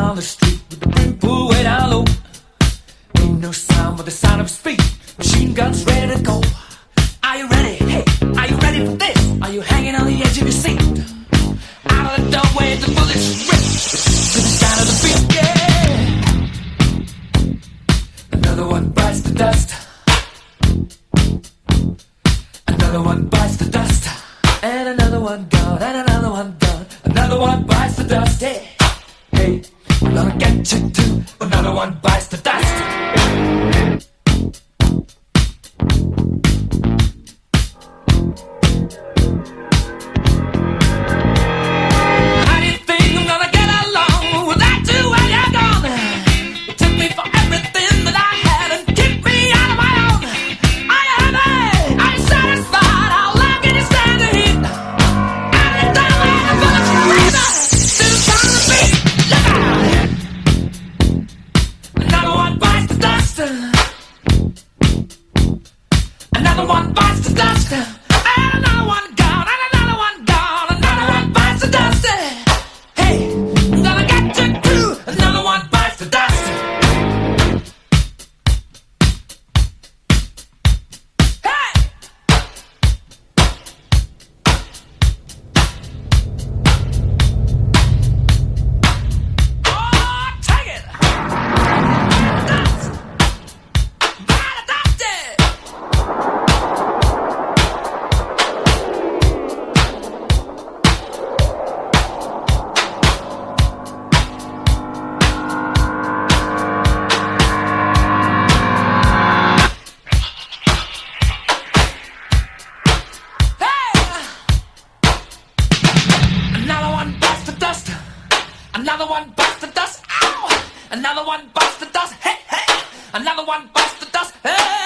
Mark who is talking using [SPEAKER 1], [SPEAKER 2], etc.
[SPEAKER 1] down the street with the brim pulled way down low. Ain't no sound but the sound of his feet. Machine guns ready to go. Are you ready? Hey, are you ready for this? Are you hanging on the edge of your seat? Out of the doorway, the bullets rip to the sound of the beat. Yeah. Another one bites the dust. Another one bites the dust. And another one gone. And another one gone. Another one bites the dust. Hey, hey, I'm gonna get you too. Another one bites the dust. Another one bites the dust, and another one gone, and another one gone. Another one bites the dust. Hey, I'm gonna get you too. Another one bites the dust. Hey, oh, take it. Dust. Bite the dust. Another one busts the dust. Ow! Another one busts the dust. Hey, hey! Another one busts the dust. Hey!